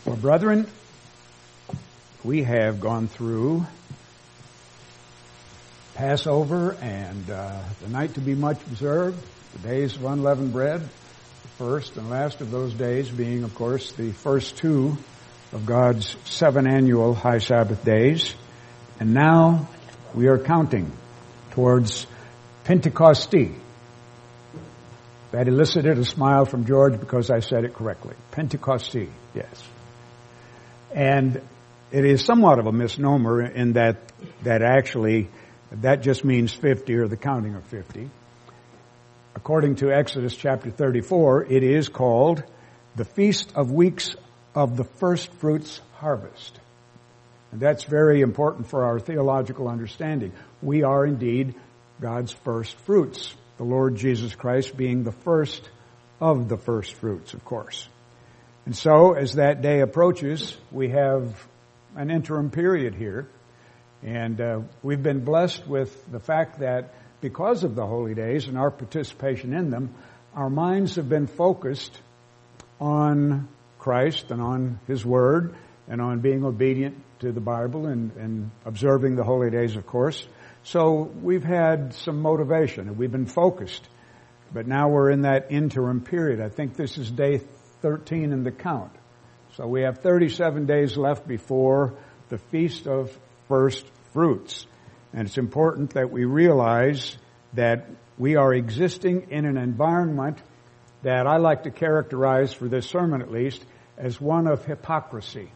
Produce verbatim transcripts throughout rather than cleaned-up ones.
Well, brethren, we have gone through Passover and uh, the night to be much observed, the days of unleavened bread, the first and last of those days being, of course, the first two of God's seven annual high Sabbath days. And now we are counting towards Pentecostee. That elicited a smile from George because I said it correctly. Pentecostee, yes. And it is somewhat of a misnomer in that that actually that just means fifty, or the counting of fifty. According to Exodus chapter thirty-four, it is called the Feast of Weeks of the First Fruits Harvest. And that's very important for our theological understanding. We are indeed God's first fruits, the Lord Jesus Christ being the first of the first fruits, of course. And so, as that day approaches, we have an interim period here. And uh, we've been blessed with the fact that because of the holy days and our participation in them, our minds have been focused on Christ and on His Word and on being obedient to the Bible and, and observing the holy days, of course. So we've had some motivation and we've been focused. But now we're in that interim period. I think this is day thirteen in the count. So we have thirty-seven days left before the Feast of First Fruits. And it's important that we realize that we are existing in an environment that I like to characterize, for this sermon at least, as one of hypocrisy.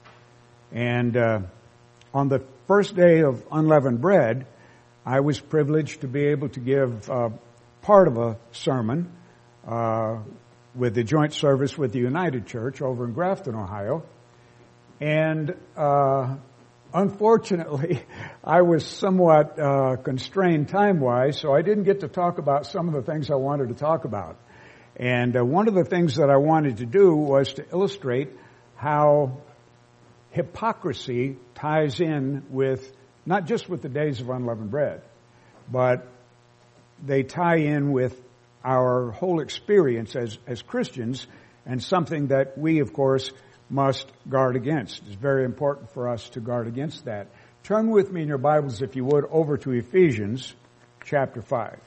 And uh, on the first day of unleavened bread, I was privileged to be able to give uh, part of a sermon uh, with the joint service with the United Church over in Grafton, Ohio. And uh, unfortunately, I was somewhat uh, constrained time-wise, so I didn't get to talk about some of the things I wanted to talk about. And uh, one of the things that I wanted to do was to illustrate how hypocrisy ties in with, not just with the days of unleavened bread, but they tie in with our whole experience as, as Christians, and something that we, of course, must guard against. It's very important for us to guard against that. Turn with me in your Bibles, if you would, over to Ephesians chapter five.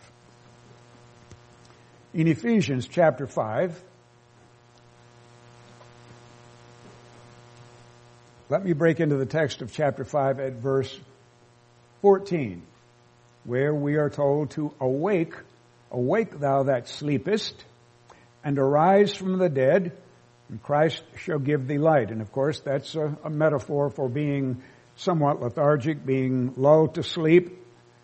In Ephesians chapter five, let me break into the text of chapter five at verse fourteen, where we are told to awake, awake thou that sleepest, and arise from the dead, and Christ shall give thee light. And of course, that's a, a metaphor for being somewhat lethargic, being lulled to sleep,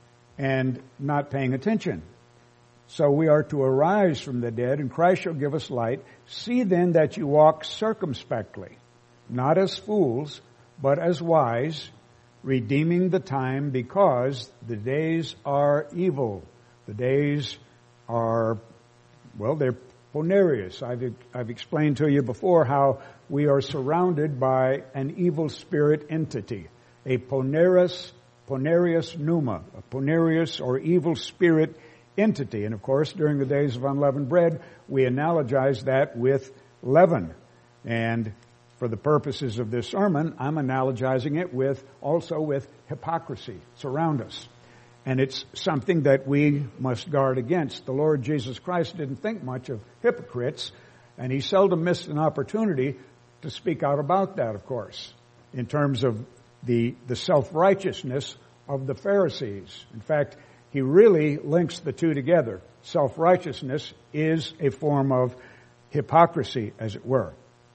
and not paying attention. So we are to arise from the dead, and Christ shall give us light. See then that you walk circumspectly, not as fools, but as wise, redeeming the time, because the days are evil. The days are, well, they're Ponerous. I've, I've explained to you before how we are surrounded by an evil spirit entity, a ponerous, ponerous pneuma, a ponerous or evil spirit entity. And of course, during the days of unleavened bread, we analogize that with leaven. And for the purposes of this sermon, I'm analogizing it with, also with hypocrisy. It's around us. And it's something that we must guard against. The Lord Jesus Christ didn't think much of hypocrites, and He seldom missed an opportunity to speak out about that, of course, in terms of the, the self-righteousness of the Pharisees. In fact, He really links the two together. Self-righteousness is a form of hypocrisy, as it were.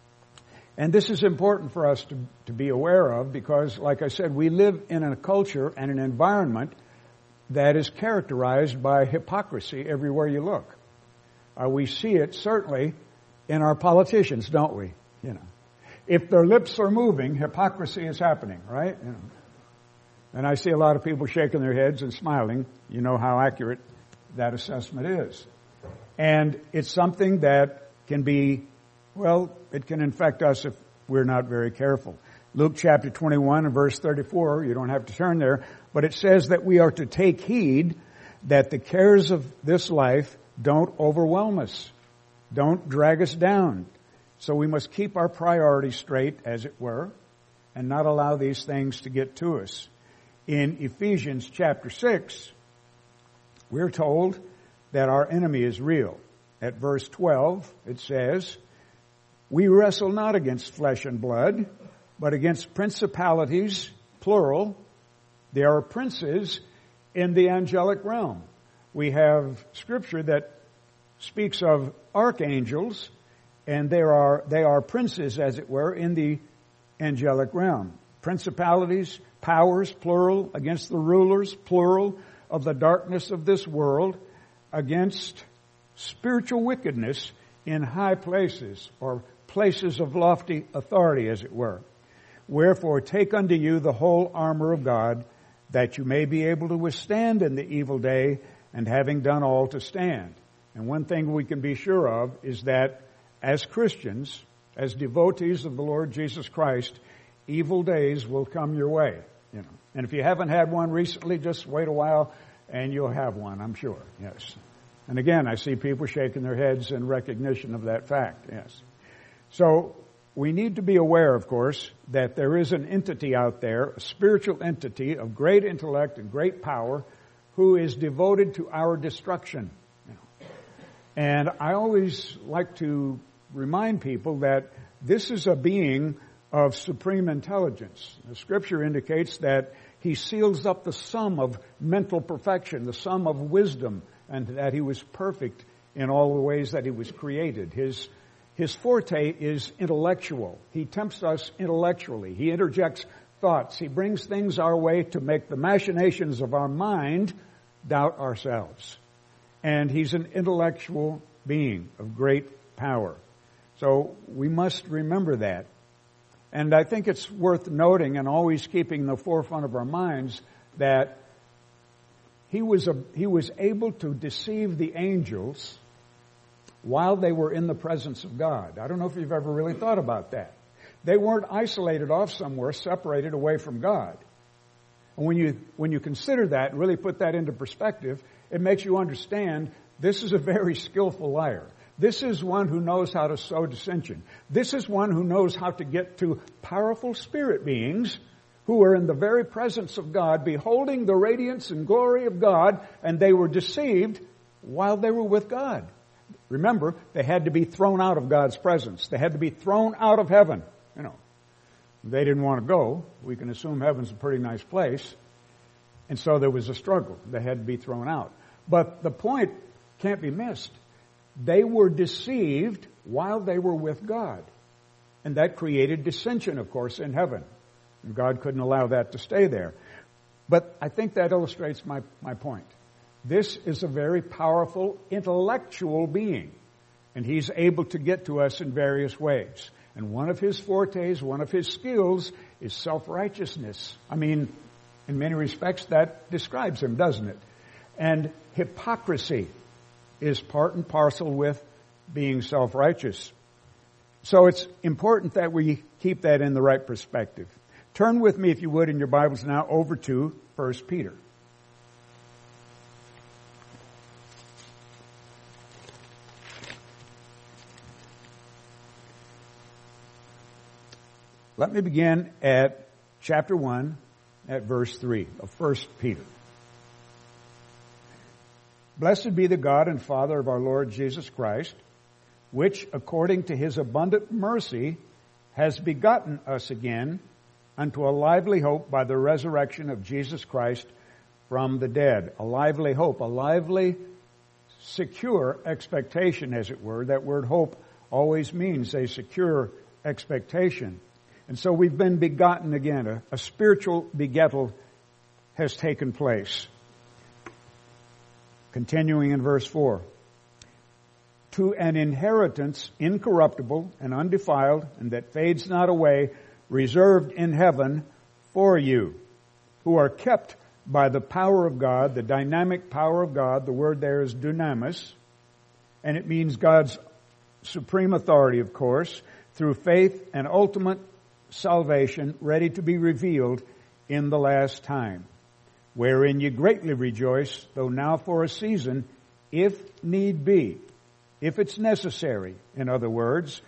And this is important for us to, to be aware of because, like I said, we live in a culture and an environment that is characterized by hypocrisy everywhere you look. Uh, we see it certainly in our politicians, don't we? You know, if their lips are moving, hypocrisy is happening, right? You know. And I see a lot of people shaking their heads and smiling. You know how accurate that assessment is. And it's something that can be, well, it can infect us if we're not very careful. Luke chapter twenty-one and verse thirty-four, you don't have to turn there, but it says that we are to take heed that the cares of this life don't overwhelm us, don't drag us down. So we must keep our priorities straight, as it were, and not allow these things to get to us. In Ephesians chapter six, we're told that our enemy is real. At verse twelve, it says, "We wrestle not against flesh and blood, but against principalities," plural. There are princes in the angelic realm. We have scripture that speaks of archangels, and there are they are princes, as it were, in the angelic realm. Principalities, powers, plural, against the rulers, plural, of the darkness of this world, against spiritual wickedness in high places, or places of lofty authority, as it were. "Wherefore take unto you the whole armor of God, that you may be able to withstand in the evil day, and having done all to stand." And one thing we can be sure of is that as Christians, as devotees of the Lord Jesus Christ, evil days will come your way. You know, and if you haven't had one recently, just wait a while and you'll have one, I'm sure. Yes. And again, I see people shaking their heads in recognition of that fact. Yes. So we need to be aware, of course, that there is an entity out there, a spiritual entity of great intellect and great power, who is devoted to our destruction. You know. And I always like to remind people that this is a being of supreme intelligence. The scripture indicates that he seals up the sum of mental perfection, the sum of wisdom, and that he was perfect in all the ways that he was created. His, his forte is intellectual. He tempts us intellectually. He interjects thoughts. He brings things our way to make the machinations of our mind doubt ourselves. And he's an intellectual being of great power. So we must remember that. And I think it's worth noting and always keeping in the forefront of our minds that he was a, he was able to deceive the angels while they were in the presence of God. I don't know if you've ever really thought about that. They weren't isolated off somewhere, separated away from God. And when you when you consider that and really put that into perspective, it makes you understand this is a very skillful liar. This is one who knows how to sow dissension. This is one who knows how to get to powerful spirit beings who are in the very presence of God, beholding the radiance and glory of God, and they were deceived while they were with God. Remember, they had to be thrown out of God's presence. They had to be thrown out of heaven. You know, they didn't want to go. We can assume heaven's a pretty nice place. And so there was a struggle. They had to be thrown out. But the point can't be missed. They were deceived while they were with God. And that created dissension, of course, in heaven. And God couldn't allow that to stay there. But I think that illustrates my, my point. This is a very powerful intellectual being. And he's able to get to us in various ways. And one of his fortes, one of his skills is self-righteousness. I mean, in many respects that describes him, doesn't it? And hypocrisy is part and parcel with being self-righteous. So it's important that we keep that in the right perspective. Turn with me, if you would, in your Bibles now over to First Peter. Let me begin at chapter one, at verse three of First Peter. Blessed be the God and Father of our Lord Jesus Christ, which according to his abundant mercy has begotten us again unto a lively hope by the resurrection of Jesus Christ from the dead. A lively hope, a lively, secure expectation, as it were. That word hope always means a secure expectation. And so we've been begotten again. A, a spiritual begettal has taken place. Continuing in verse four. To an inheritance incorruptible and undefiled, and that fades not away, reserved in heaven for you, who are kept by the power of God, the dynamic power of God. The word there is dunamis, and it means God's supreme authority, of course, through faith and ultimate salvation, ready to be revealed in the last time, wherein ye greatly rejoice, though now for a season, if need be, if it's necessary, in other words,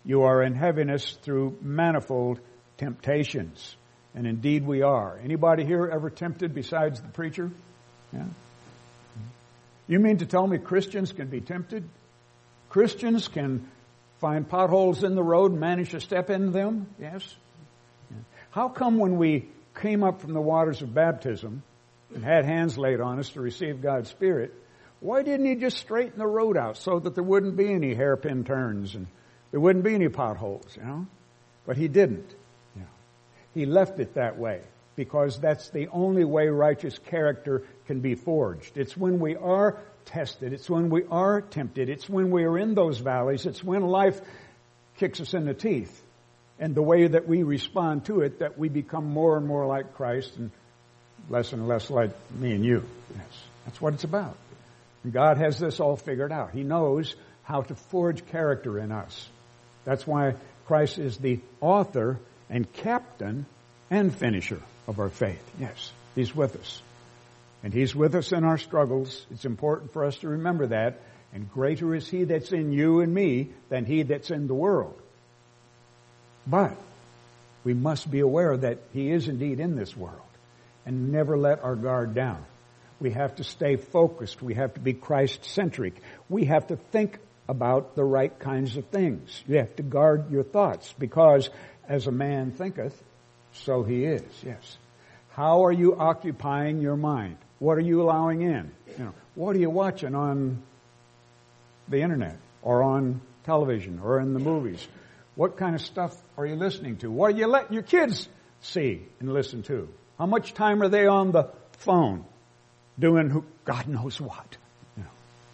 You are in heaviness through manifold temptations. And indeed we are. Anybody here ever tempted besides the preacher? Yeah. You mean to tell me Christians can be tempted? Christians can find potholes in the road and manage to step into them? Yes. Yeah. How come when we came up from the waters of baptism and had hands laid on us to receive God's Spirit, why didn't He just straighten the road out so that there wouldn't be any hairpin turns and there wouldn't be any potholes, you know? But He didn't. You know. He left it that way because that's the only way righteous character can be forged. It's when we are tested. It's when we are tempted. It's when we are in those valleys. It's when life kicks us in the teeth. And the way that we respond to it, that we become more and more like Christ and less and less like me and you. Yes, that's what it's about. And God has this all figured out. He knows how to forge character in us. That's why Christ is the author and captain and finisher of our faith. Yes, He's with us. And He's with us in our struggles. It's important for us to remember that. And greater is He that's in you and me than he that's in the world. But we must be aware that He is indeed in this world and never let our guard down. We have to stay focused. We have to be Christ-centric. We have to think about the right kinds of things. You have to guard your thoughts because as a man thinketh, so he is. Yes. How are you occupying your mind? What are you allowing in? You know, what are you watching on the internet or on television or in the movies? What kind of stuff are you listening to? What are you letting your kids see and listen to? How much time are they on the phone doing who, God knows what? You know.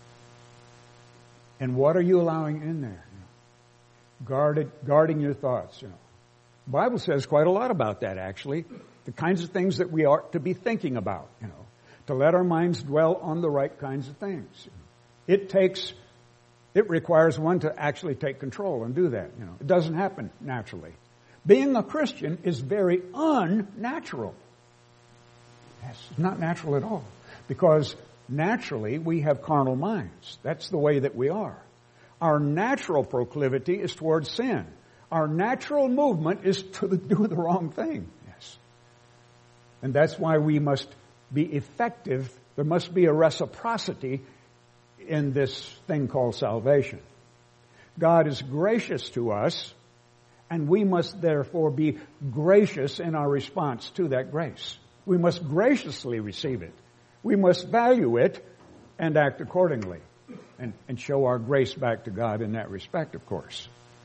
And what are you allowing in there? You know. Guarded, guarding your thoughts. You know. The Bible says quite a lot about that, actually. The kinds of things that we ought to be thinking about. You know, to let our minds dwell on the right kinds of things. You know. It takes. It requires one to actually take control and do that. You know, it doesn't happen naturally. Being a Christian is very unnatural. Yes, it's not natural at all. Because naturally we have carnal minds. That's the way that we are. Our natural proclivity is towards sin. Our natural movement is to do the wrong thing. Yes. And that's why we must be effective. There must be a reciprocity in this thing called salvation. God is gracious to us, and we must therefore be gracious in our response to that grace. We must graciously receive it. We must value it and act accordingly and, and show our grace back to God in that respect, of course.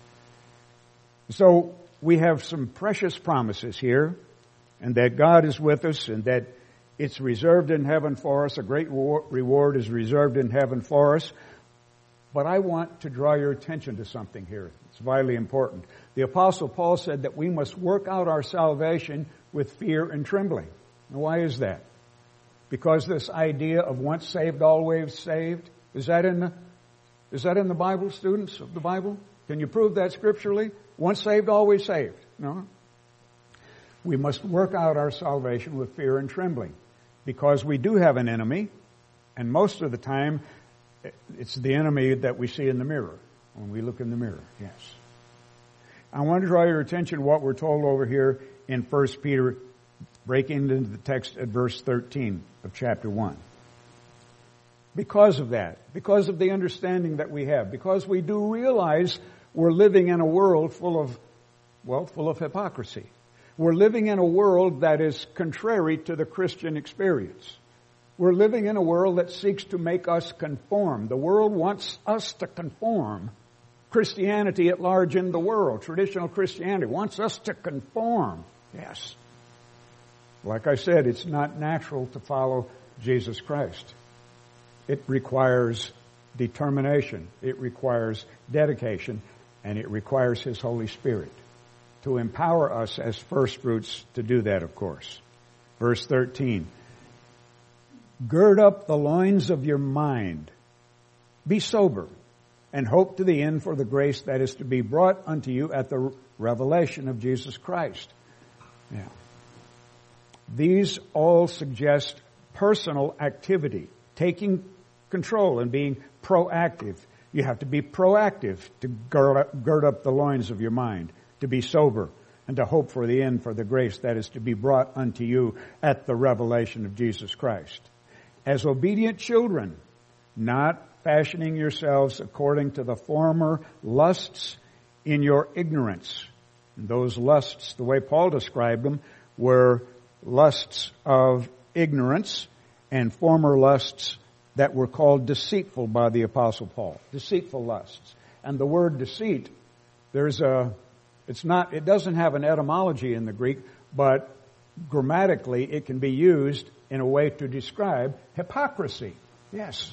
So we have some precious promises here, and that God is with us and that it's reserved in heaven for us. A great reward is reserved in heaven for us. But I want to draw your attention to something here. It's vitally important. The Apostle Paul said that we must work out our salvation with fear and trembling. Now, why is that? Because this idea of once saved, always saved, is that in the, is that in the Bible, students of the Bible? Can you prove that scripturally? Once saved, always saved. No? We must work out our salvation with fear and trembling. Because we do have an enemy, and most of the time, it's the enemy that we see in the mirror, when we look in the mirror, yes. I want to draw your attention to what we're told over here in First Peter, breaking into the text at verse thirteen of chapter one. Because of that, because of the understanding that we have, because we do realize we're living in a world full of, well, full of hypocrisy. We're living in a world that is contrary to the Christian experience. We're living in a world that seeks to make us conform. The world wants us to conform. Christianity at large in the world, traditional Christianity, wants us to conform. Yes. Like I said, it's not natural to follow Jesus Christ. It requires determination. It requires dedication. And it requires His Holy Spirit to empower us as first fruits to do that, of course. Verse thirteen. Gird up the loins of your mind. Be sober, and hope to the end for the grace that is to be brought unto you at the revelation of Jesus Christ. Yeah. These all suggest personal activity, taking control and being proactive, You have to be proactive to gird up, gird up the loins of your mind, to be sober, and to hope for the end for the grace that is to be brought unto you at the revelation of Jesus Christ. As obedient children, not fashioning yourselves according to the former lusts in your ignorance. And those lusts, the way Paul described them, were lusts of ignorance and former lusts that were called deceitful by the Apostle Paul. Deceitful lusts. And the word deceit, there's a, it's not, it doesn't have an etymology in the Greek, but grammatically it can be used in a way to describe hypocrisy. Yes.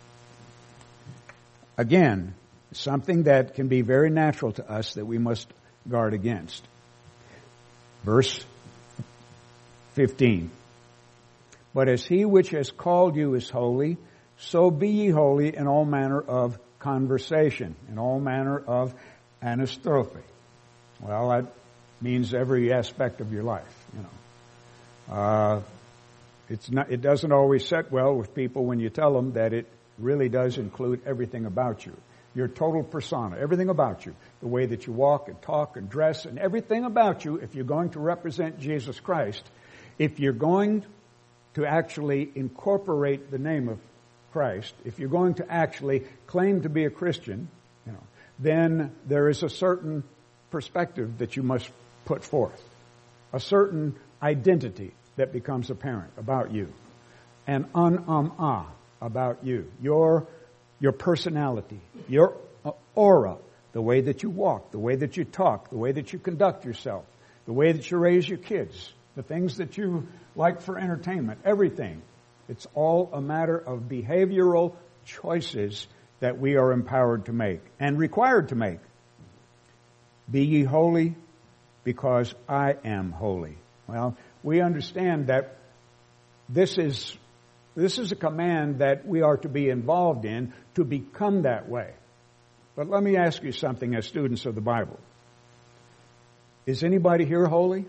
Again, something that can be very natural to us that we must guard against. Verse fifteen. But as he which has called you is holy, so be ye holy in all manner of conversation, in all manner of anastrophe. Well, that means every aspect of your life, you know. Uh, it's not, it doesn't always set well with people when you tell them that it really does include everything about you. Your total persona, everything about you. The way that you walk and talk and dress and everything about you, if you're going to represent Jesus Christ, if you're going to actually incorporate the name of Christ, if you're going to actually claim to be a Christian, you know, then there is a certain perspective that you must put forth. A certain identity that becomes apparent about you. An un-um-ah about you. Your, your personality, your aura, the way that you walk, the way that you talk, the way that you conduct yourself, the way that you raise your kids, the things that you like for entertainment, everything. It's all a matter of behavioral choices that we are empowered to make and required to make. Be ye holy because I am holy. Well, we understand that this is this is a command that we are to be involved in to become that way. But let me ask you something as students of the Bible. Is anybody here holy?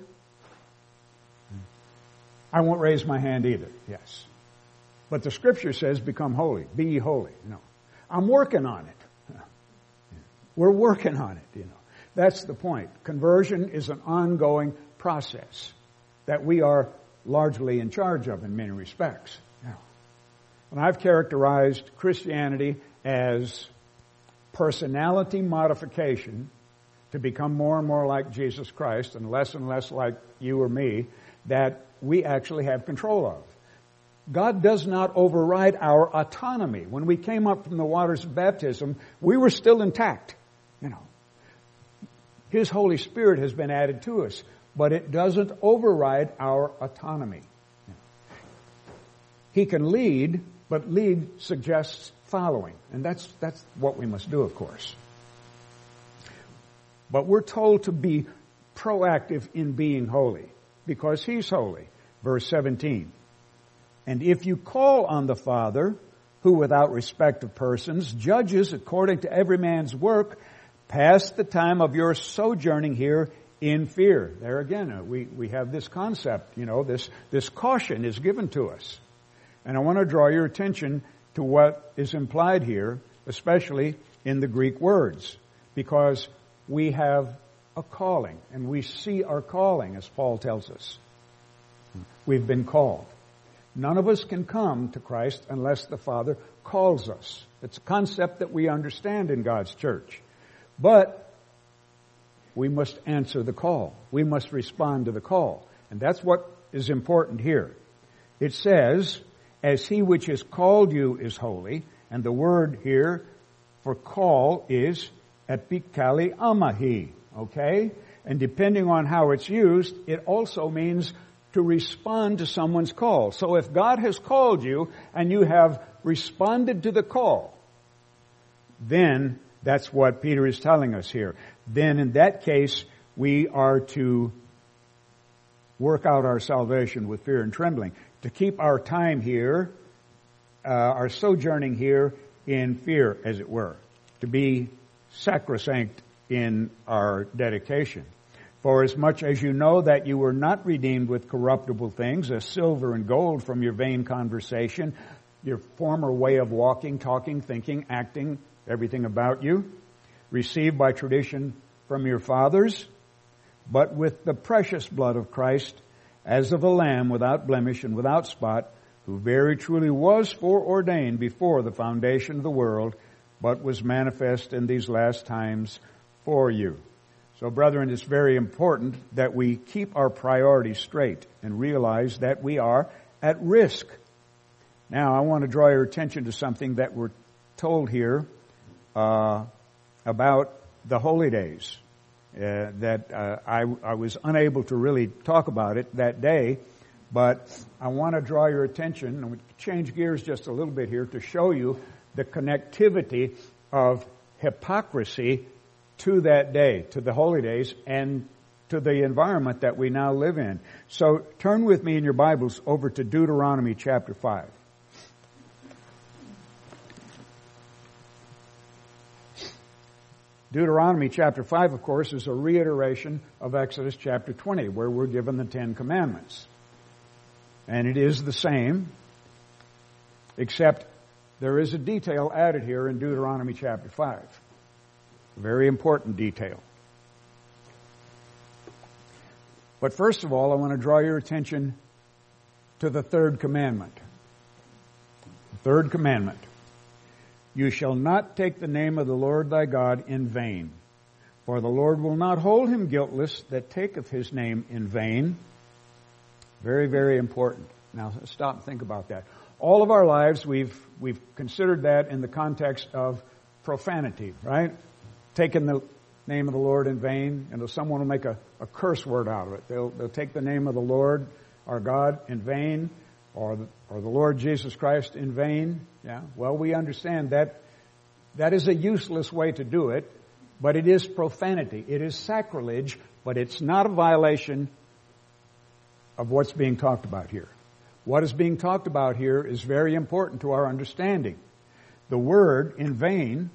I won't raise my hand either. Yes. But the Scripture says, become holy. Be ye holy. No. I'm working on it. We're working on it, you know. That's the point. Conversion is an ongoing process that we are largely in charge of in many respects. Now, and I've characterized Christianity as personality modification to become more and more like Jesus Christ and less and less like you or me that we actually have control of. God does not override our autonomy. When we came up from the waters of baptism, we were still intact, you know. His Holy Spirit has been added to us, but it doesn't override our autonomy. He can lead, but lead suggests following, and that's that's what we must do, of course. But we're told to be proactive in being holy, because He's holy. Verse seventeen. And if you call on the Father, who without respect of persons judges according to every man's work, pass the time of your sojourning here in fear. There again, uh, we, we have this concept, you know, this, this caution is given to us. And I want to draw your attention to what is implied here, especially in the Greek words, because we have a calling, and we see our calling, as Paul tells us. We've been called. None of us can come to Christ unless the Father calls us. It's a concept that we understand in God's church. But we must answer the call. We must respond to the call. And that's what is important here. It says, as he which has called you is holy, and the word here for call is epikali amahi, okay? And depending on how it's used, it also means to respond to someone's call. So if God has called you and you have responded to the call, then that's what Peter is telling us here. Then in that case, we are to work out our salvation with fear and trembling, to keep our time here, uh, our sojourning here in fear, as it were, to be sacrosanct in our dedication. For as much as you know that you were not redeemed with corruptible things, as silver and gold from your vain conversation, your former way of walking, talking, thinking, acting, everything about you, received by tradition from your fathers, but with the precious blood of Christ, as of a lamb without blemish and without spot, who very truly was foreordained before the foundation of the world, but was manifest in these last times for you. So, brethren, it's very important that we keep our priorities straight and realize that we are at risk. Now, I want to draw your attention to something that we're told here uh, about the holy days. Uh, that uh, I, I was unable to really talk about it that day, but I want to draw your attention, and we change gears just a little bit here to show you the connectivity of hypocrisy to that day, to the holy days, and to the environment that we now live in. So turn with me in your Bibles over to Deuteronomy chapter five. Deuteronomy chapter five, of course, is a reiteration of Exodus chapter twenty, where we're given the Ten Commandments. And it is the same, except there is a detail added here in Deuteronomy chapter five. A very important detail. But first of all, I want to draw your attention to the third commandment. The third commandment. You shall not take the name of the Lord thy God in vain, for the Lord will not hold him guiltless that taketh his name in vain. Very, very important. Now, stop and think about that. All of our lives, we've we've considered that in the context of profanity, right? Taking the name of the Lord in vain, and someone will make a, a curse word out of it. They'll they'll take the name of the Lord, our God, in vain, or the, or the Lord Jesus Christ in vain. Yeah. Well, we understand that that is a useless way to do it, but it is profanity. It is sacrilege, but it's not a violation of what's being talked about here. What is being talked about here is very important to our understanding. The word in vain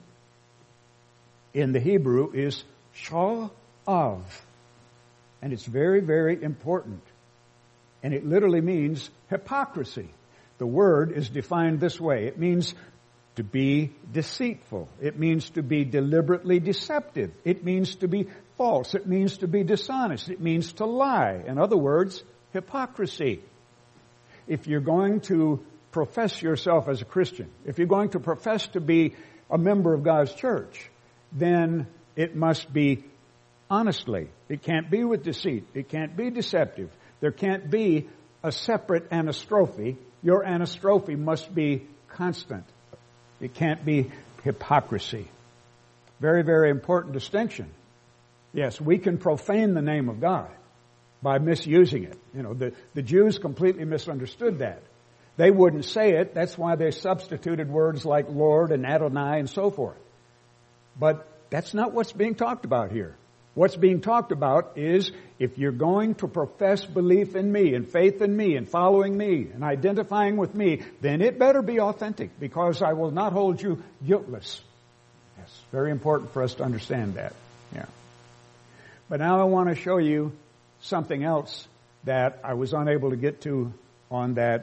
in the Hebrew is sha'av. And it's very, very important. And it literally means hypocrisy. The word is defined this way. It means to be deceitful. It means to be deliberately deceptive. It means to be false. It means to be dishonest. It means to lie. In other words, hypocrisy. If you're going to profess yourself as a Christian, if you're going to profess to be a member of God's church, then it must be honestly. It can't be with deceit. It can't be deceptive. There can't be a separate anastrophe. Your anastrophe must be constant. It can't be hypocrisy. Very, very important distinction. Yes, we can profane the name of God by misusing it. You know, the, the Jews completely misunderstood that. They wouldn't say it. That's why they substituted words like Lord and Adonai and so forth. But that's not what's being talked about here. What's being talked about is if you're going to profess belief in me and faith in me and following me and identifying with me, then it better be authentic, because I will not hold you guiltless. Yes, very important for us to understand that. Yeah. But now I want to show you something else that I was unable to get to on that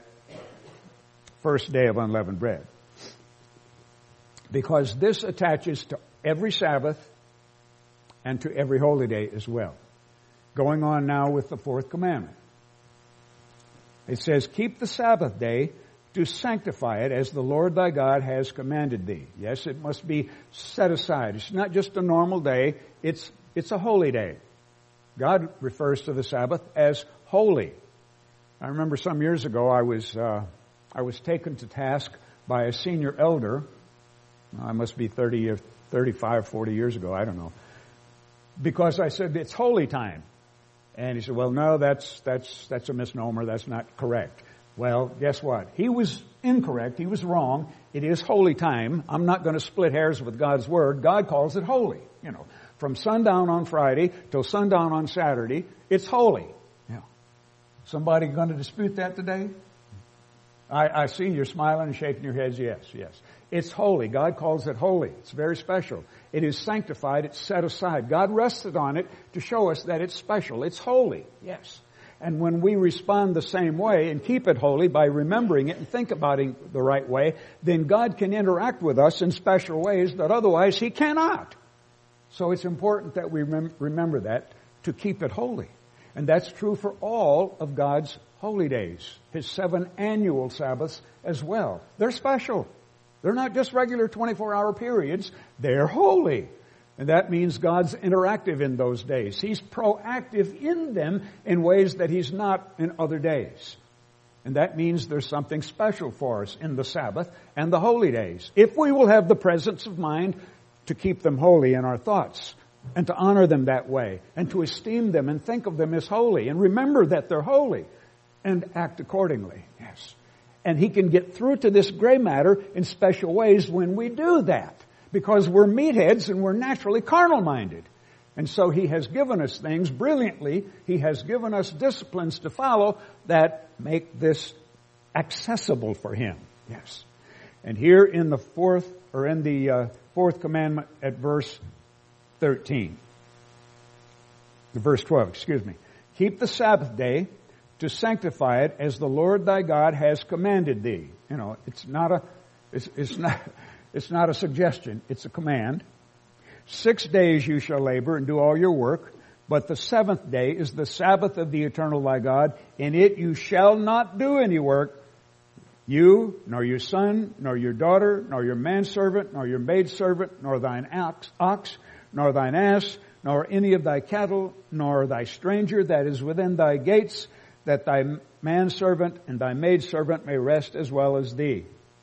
first day of unleavened bread. Because this attaches to every Sabbath and to every holy day as well. Going on now with the fourth commandment. It says, keep the Sabbath day to sanctify it as the Lord thy God has commanded thee. Yes, it must be set aside. It's not just a normal day. It's, it's a holy day. God refers to the Sabbath as holy. I remember some years ago I was, uh, I was taken to task by a senior elder. I must be thirty, thirty-five, forty years ago. I don't know. Because I said, it's holy time. And he said, well, no, that's, that's, that's a misnomer. That's not correct. Well, guess what? He was incorrect. He was wrong. It is holy time. I'm not going to split hairs with God's word. God calls it holy. You know, from sundown on Friday till sundown on Saturday, it's holy. You know, somebody going to dispute that today? I, I see you're smiling and shaking your heads. Yes, yes. It's holy. God calls it holy. It's very special. It is sanctified. It's set aside. God rested on it to show us that it's special. It's holy. Yes. And when we respond the same way and keep it holy by remembering it and think about it the right way, then God can interact with us in special ways that otherwise He cannot. So it's important that we rem- remember that to keep it holy. And that's true for all of God's holy days, His seven annual Sabbaths as well. They're special. They're not just regular twenty-four hour periods. They're holy. And that means God's interactive in those days. He's proactive in them in ways that He's not in other days. And that means there's something special for us in the Sabbath and the holy days, if we will have the presence of mind to keep them holy in our thoughts and to honor them that way and to esteem them and think of them as holy and remember that they're holy and act accordingly. Yes. And He can get through to this gray matter in special ways when we do that, because we're meatheads and we're naturally carnal-minded. And so He has given us things brilliantly. He has given us disciplines to follow that make this accessible for Him. Yes. And here in the fourth, or in the uh, fourth commandment at verse thirteen, verse twelve, excuse me. Keep the Sabbath day to sanctify it as the Lord thy God has commanded thee. You know, it's not a, it's, it's not, it's not a suggestion. It's a command. Six days you shall labor and do all your work, but the seventh day is the Sabbath of the eternal thy God. In it you shall not do any work, you, nor your son, nor your daughter, nor your manservant, nor your maidservant, nor thine ox, ox, nor thine ass, nor any of thy cattle, nor thy stranger that is within thy gates, that thy manservant and thy maidservant may rest as well as thee.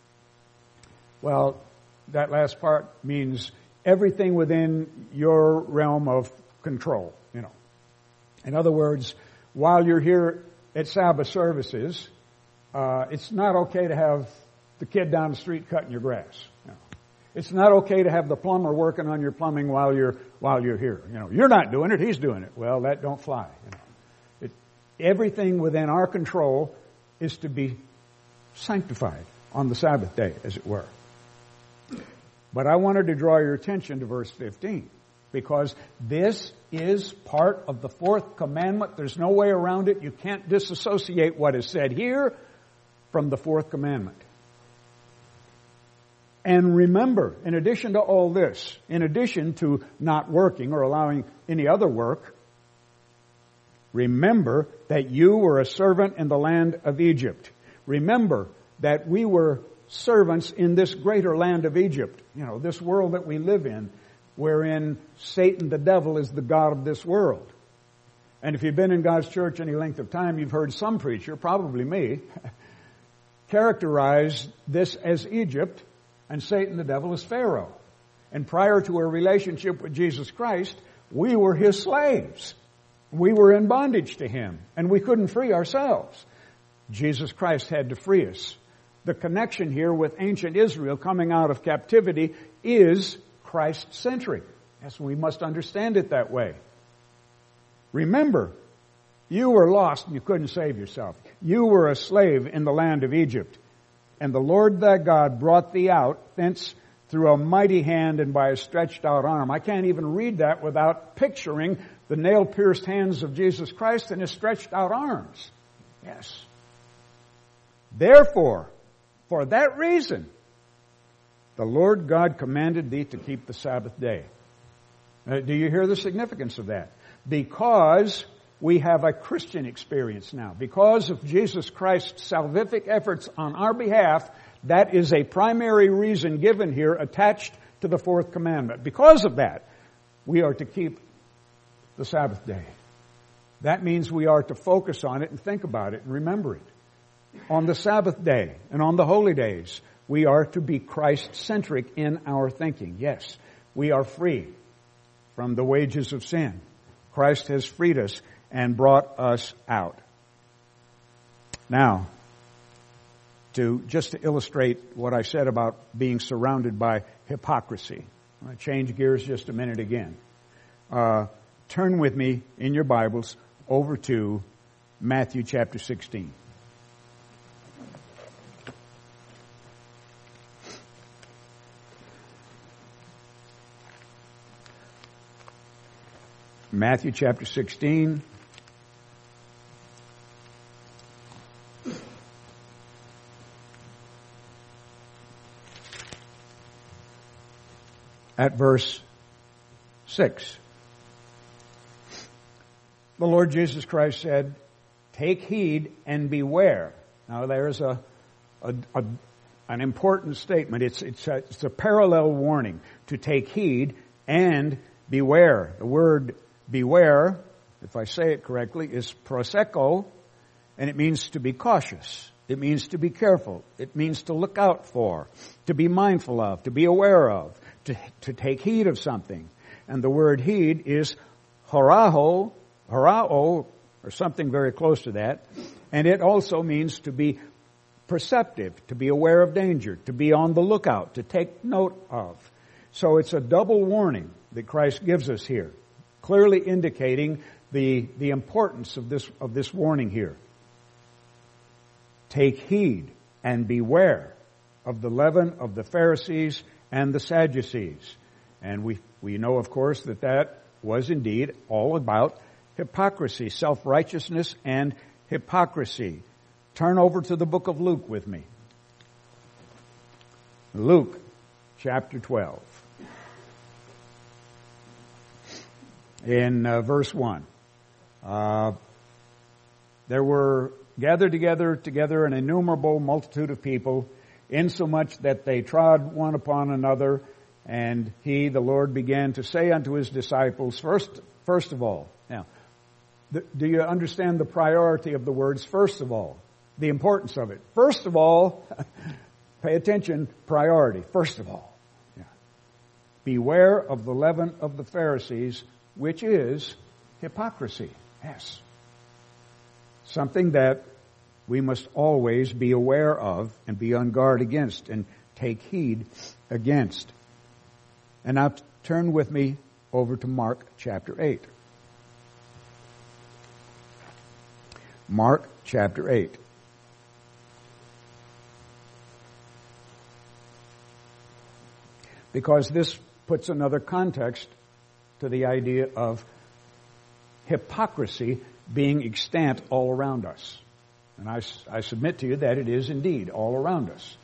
Well, that last part means everything within your realm of control, you know. In other words, while you're here at Sabbath services, uh, it's not okay to have the kid down the street cutting your grass. You know. It's not okay to have the plumber working on your plumbing while you're while you're here. You know, you're not doing it; he's doing it. Well, that don't fly. You know. It, everything within our control is to be sanctified on the Sabbath day, as it were. But I wanted to draw your attention to verse fifteen, because this is part of the fourth commandment. There's no way around it. You can't disassociate what is said here from the fourth commandment. And remember, in addition to all this, in addition to not working or allowing any other work, remember that you were a servant in the land of Egypt. Remember that we were servants in this greater land of Egypt. You know, this world that we live in, wherein Satan, the devil, is the god of this world. And if you've been in God's church any length of time, you've heard some preacher, probably me, characterize this as Egypt and Satan, the devil, as Pharaoh. And prior to our relationship with Jesus Christ, we were his slaves. We were in bondage to him, and we couldn't free ourselves. Jesus Christ had to free us. The connection here with ancient Israel coming out of captivity is Christ-centric. Yes, we must understand it that way. Remember, you were lost and you couldn't save yourself. You were a slave in the land of Egypt. And the Lord thy God brought thee out thence through a mighty hand and by a stretched out arm. I can't even read that without picturing the nail-pierced hands of Jesus Christ and his stretched out arms. Yes. Therefore, for that reason, the Lord God commanded thee to keep the Sabbath day. Uh, do you hear the significance of that? Because we have a Christian experience now. Because of Jesus Christ's salvific efforts on our behalf, that is a primary reason given here attached to the fourth commandment. Because of that, we are to keep the Sabbath day. That means we are to focus on it and think about it and remember it. On the Sabbath day and on the holy days, we are to be Christ-centric in our thinking. Yes, we are free from the wages of sin. Christ has freed us and brought us out. Now, to just to illustrate what I said about being surrounded by hypocrisy, I'm going to change gears just a minute again. Uh, turn with me in your Bibles over to Matthew chapter sixteen. Matthew chapter sixteen, at verse six. The Lord Jesus Christ said, "Take heed and beware." Now there's a, a, a an important statement. It's, it's, a, it's a parallel warning to take heed and beware. The word beware, if I say it correctly, is proseko, and it means to be cautious. It means to be careful. It means to look out for, to be mindful of, to be aware of, to, to take heed of something. And the word heed is horaho, horao, or something very close to that. And it also means to be perceptive, to be aware of danger, to be on the lookout, to take note of. So it's a double warning that Christ gives us here, clearly indicating the, the importance of this, of this warning here. Take heed and beware of the leaven of the Pharisees and the Sadducees. And we, we know, of course, that that was indeed all about hypocrisy, self-righteousness and hypocrisy. Turn over to the book of Luke with me. Luke chapter twelve. In uh, verse one. Uh, there were gathered together, together an innumerable multitude of people, insomuch that they trod one upon another, and he, the Lord, began to say unto his disciples, first, first of all. Now, th- do you understand the priority of the words first of all? The importance of it. First of all, pay attention, priority. First of all. Yeah. Beware of the leaven of the Pharisees, which is hypocrisy. Yes. Something that we must always be aware of and be on guard against and take heed against. And now turn with me over to Mark chapter eight. Mark chapter eight. Because this puts another context to the idea of hypocrisy being extant all around us. And I, I submit to you that it is indeed all around us.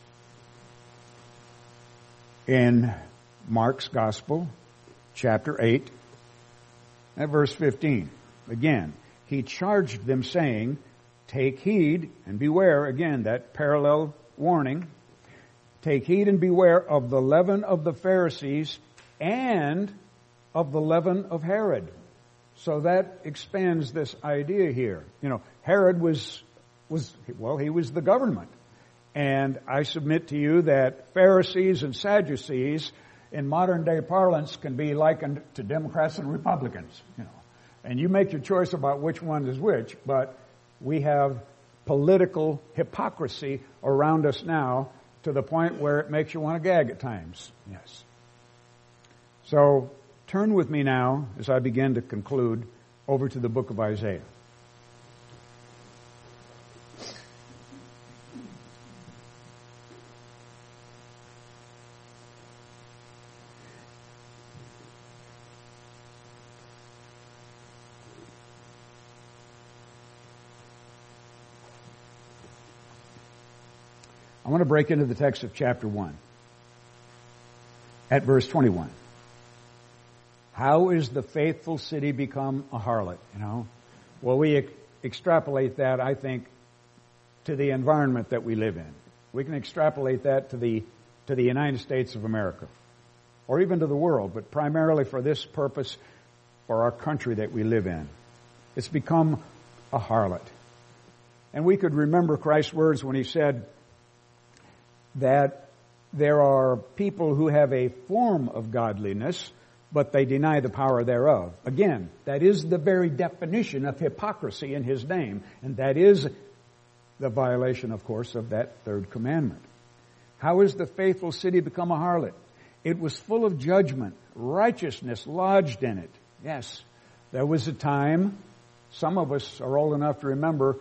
In Mark's Gospel, chapter eight, at verse fifteen, again, he charged them saying, take heed and beware, again, that parallel warning, take heed and beware of the leaven of the Pharisees and of the leaven of Herod. So that expands this idea here. You know, Herod was, was, well, he was the government. And I submit to you that Pharisees and Sadducees in modern day parlance can be likened to Democrats and Republicans, you know. And you make your choice about which one is which, but we have political hypocrisy around us now to the point where it makes you want to gag at times. Yes. So turn with me now, as I begin to conclude, over to the book of Isaiah. I want to break into the text of chapter one at verse twenty-one. How is the faithful city become a harlot? You know, well, we ex- extrapolate that, I think, to the environment that we live in. We can extrapolate that to the to the United States of America, or even to the world, but primarily for this purpose, for our country that we live in. It's become a harlot. And we could remember Christ's words when he said that there are people who have a form of godliness, but they deny the power thereof. Again, that is the very definition of hypocrisy in his name, and that is the violation, of course, of that third commandment. How is the faithful city become a harlot? It was full of judgment, righteousness lodged in it. Yes, there was a time, some of us are old enough to remember,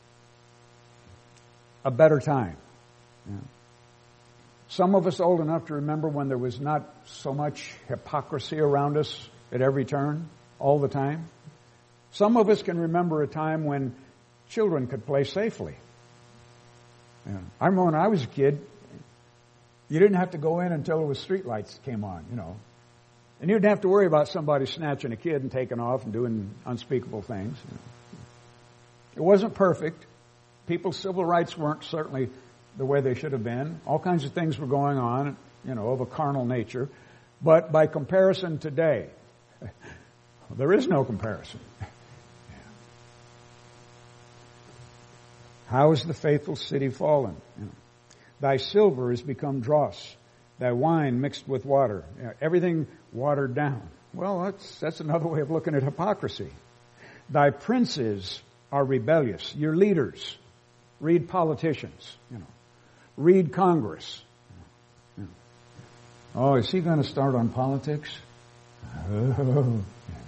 a better time. Yeah. Some of us old enough to remember when there was not so much hypocrisy around us at every turn, all the time. Some of us can remember a time when children could play safely. Yeah. I remember when I was a kid, you didn't have to go in until it was street lights came on, you know. And you didn't have to worry about somebody snatching a kid and taking off and doing unspeakable things. It wasn't perfect. People's civil rights weren't certainly the way they should have been. All kinds of things were going on, you know, of a carnal nature. But by comparison today, there is no comparison. How is the faithful city fallen? You know, thy silver is become dross, thy wine mixed with water. You know, everything watered down. Well, that's that's another way of looking at hypocrisy. Thy princes are rebellious. Your leaders, read politicians, you know, read Congress. You know. Oh, is he going to start on politics? Oh.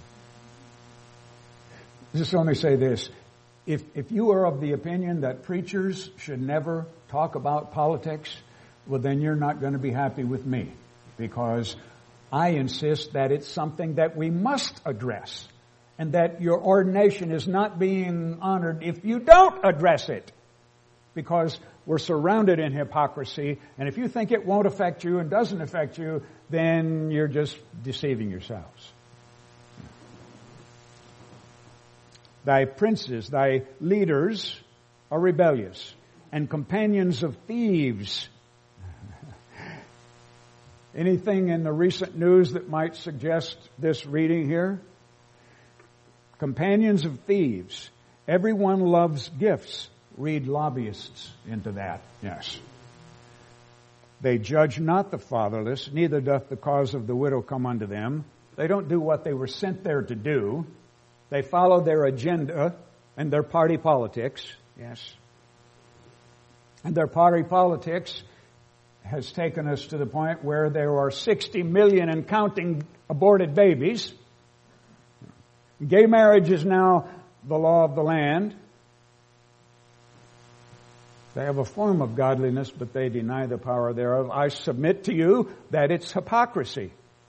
Just only say this. If, if you are of the opinion that preachers should never talk about politics, well, then you're not going to be happy with me, because I insist that it's something that we must address, and that your ordination is not being honored if you don't address it, because we're surrounded in hypocrisy, and if you think it won't affect you and doesn't affect you, then you're just deceiving yourselves. Thy princes, thy leaders are rebellious, and companions of thieves. Anything in the recent news that might suggest this reading here? Companions of thieves. Everyone loves gifts. Read lobbyists into that. Yes. They judge not the fatherless, neither doth the cause of the widow come unto them. They don't do what they were sent there to do. They follow their agenda and their party politics. Yes. And their party politics has taken us to the point where there are sixty million and counting aborted babies. Gay marriage is now the law of the land. They have a form of godliness, but they deny the power thereof. I submit to you that it's hypocrisy.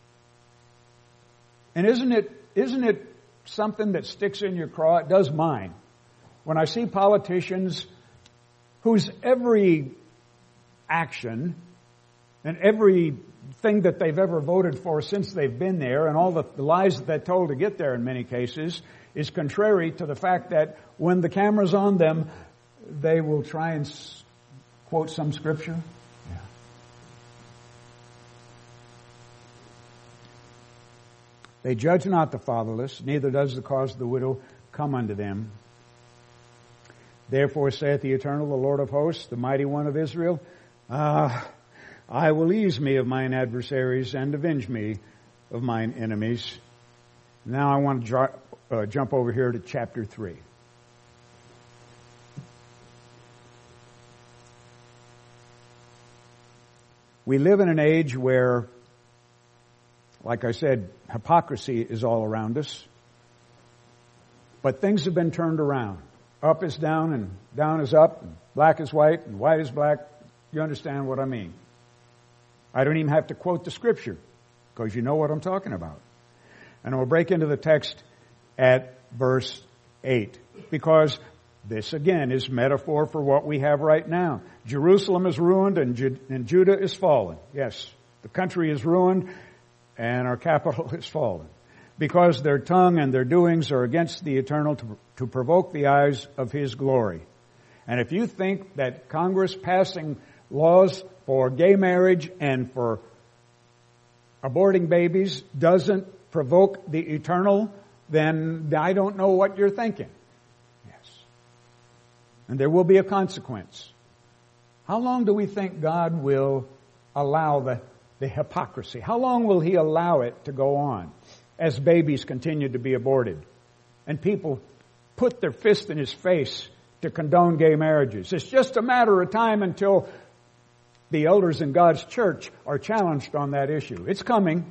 And isn't it, isn't it something that sticks in your craw? It does mine. When I see politicians whose every action and every thing that they've ever voted for since they've been there, and all the lies that they're told to get there in many cases, is contrary to the fact that when the camera's on them, they will try and quote some scripture. Yeah. They judge not the fatherless, neither does the cause of the widow come unto them. Therefore saith the Eternal, the Lord of hosts, the Mighty One of Israel, Ah, I will ease me of mine adversaries and avenge me of mine enemies. Now I want to dro- uh, jump over here to chapter three. We live in an age where, like I said, hypocrisy is all around us. But things have been turned around. Up is down and down is up, and black is white and white is black. You understand what I mean? I don't even have to quote the scripture, because you know what I'm talking about. And we'll break into the text at verse eight, because this again is metaphor for what we have right now. Jerusalem is ruined and, Ju- and Judah is fallen. Yes, the country is ruined and our capital is fallen, because their tongue and their doings are against the Eternal to, to provoke the eyes of His glory. And if you think that Congress passing laws for gay marriage and for aborting babies doesn't provoke the Eternal, then I don't know what you're thinking. Yes. And there will be a consequence. How long do we think God will allow the, the hypocrisy? How long will He allow it to go on as babies continue to be aborted and people put their fist in His face to condone gay marriages? It's just a matter of time until the elders in God's church are challenged on that issue. It's coming.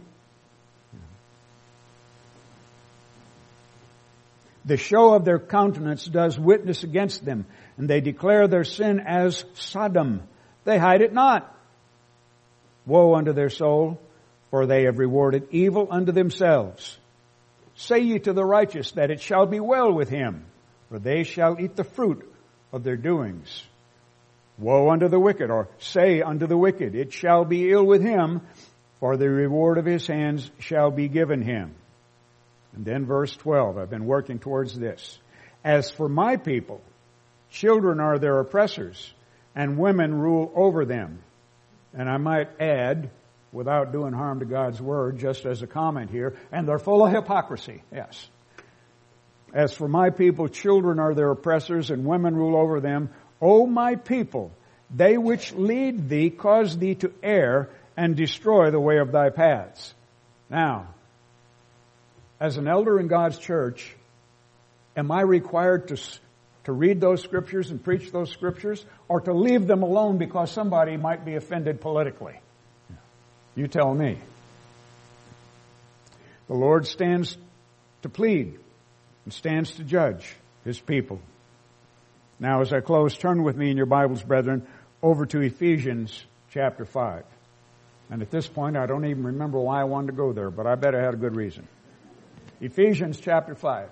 The show of their countenance does witness against them, and they declare their sin as Sodom. They hide it not. Woe unto their soul, for they have rewarded evil unto themselves. Say ye to the righteous that it shall be well with him, for they shall eat the fruit of their doings. Woe unto the wicked, or say unto the wicked, it shall be ill with him, for the reward of his hands shall be given him. And then verse twelve, I've been working towards this. As for my people, children are their oppressors, and women rule over them. And I might add, without doing harm to God's word, just as a comment here, and they're full of hypocrisy, yes. As for my people, children are their oppressors, and women rule over them. O my people, they which lead thee cause thee to err, and destroy the way of thy paths. Now, as an elder in God's church, am I required to, to read those scriptures and preach those scriptures, or to leave them alone because somebody might be offended politically? You tell me. The Lord stands to plead and stands to judge his people. Now, as I close, turn with me in your Bibles, brethren, over to Ephesians chapter five. And at this point, I don't even remember why I wanted to go there, but I bet I had a good reason. Ephesians chapter five.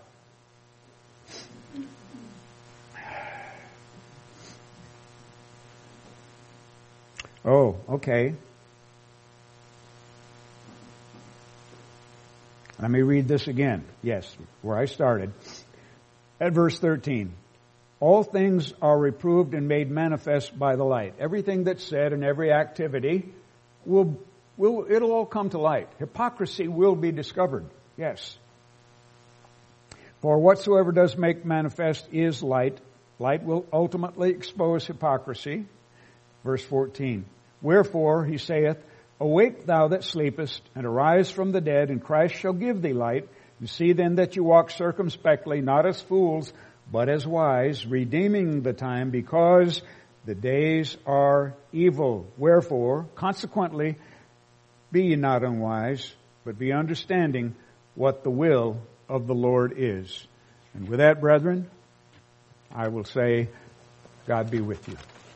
Oh, okay. Let me read this again. Yes, where I started. At verse thirteen. All things are reproved and made manifest by the light. Everything that's said and every activity will, will, it'll all come to light. Hypocrisy will be discovered. Yes. For whatsoever does make manifest is light. Light will ultimately expose hypocrisy. Verse fourteen. Wherefore, he saith, Awake thou that sleepest, and arise from the dead, and Christ shall give thee light. And see then that you walk circumspectly, not as fools, but as wise, redeeming the time, because the days are evil. Wherefore, consequently, be ye not unwise, but be understanding what the will of the Lord is. And with that, brethren, I will say, God be with you.